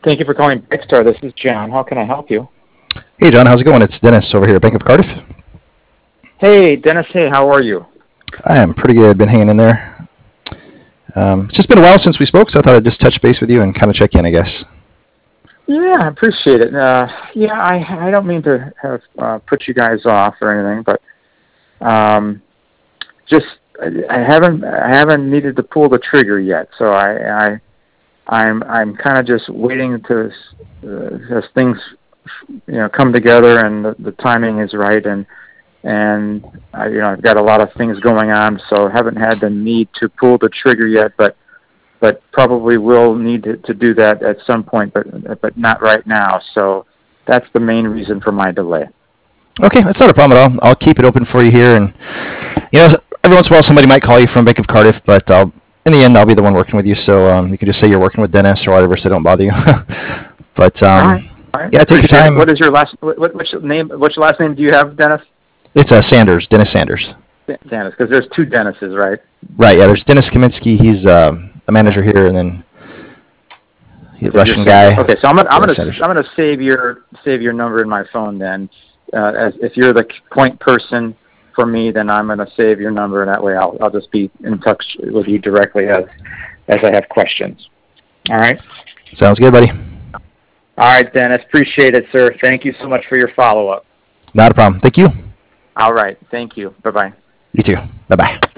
Thank you for calling Brightstar. This is John. How can I help you? Hey, John, how's it going? It's Dennis over here at Bank of Cardiff. Hey, Dennis. Hey, how are you? I am pretty good. Been hanging in there. It's just been a while since we spoke, so I thought I'd just touch base with you and kind of check in, I guess. Yeah, I appreciate it. I don't mean to have put you guys off or anything, but just I haven't needed to pull the trigger yet. So I'm kind of just waiting to as things come together and the timing is right, and I've got a lot of things going on, so haven't had the need to pull the trigger yet, but probably will need to do that at some point, but not right now. So that's the main reason for my delay. Okay, that's not a problem at all. I'll keep it open for you here, and every once in a while somebody might call you from Bank of Cardiff, but in the end I'll be the one working with you, so you can just say you're working with Dennis or whatever, so don't bother you. But all right. Yeah, take your time. What is your last? Which name? Which last name do you have, Dennis? It's Sanders, Dennis Sanders. Dennis, because there's two Dennises, right? Right. Yeah. There's Dennis Kaminsky. He's a manager here, and then he's a Russian guy. Okay, so I'm gonna save your number in my phone then. As if you're the point person for me, then I'm gonna save your number, and that way I'll just be in touch with you directly as I have questions. All right. Sounds good, buddy. All right, Dennis. Appreciate it, sir. Thank you so much for your follow-up. Not a problem. Thank you. All right. Thank you. Bye-bye. You too. Bye-bye.